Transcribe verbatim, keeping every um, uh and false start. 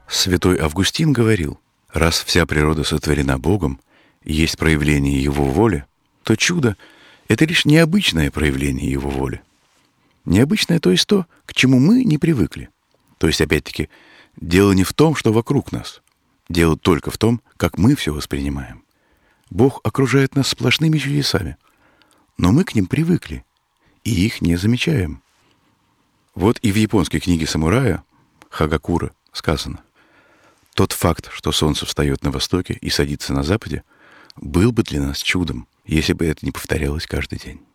Святой Августин говорил: раз вся природа сотворена Богом и есть проявление Его воли, то чудо — это лишь необычное проявление Его воли. Необычное, то есть то, к чему мы не привыкли. То есть, опять-таки, дело не в том, что вокруг нас. Дело только в том, как мы все воспринимаем. Бог окружает нас сплошными чудесами, но мы к ним привыкли и их не замечаем. Вот и в японской книге самурая Хагакура сказано: тот факт, что солнце встает на востоке и садится на западе, был бы для нас чудом, если бы это не повторялось каждый день.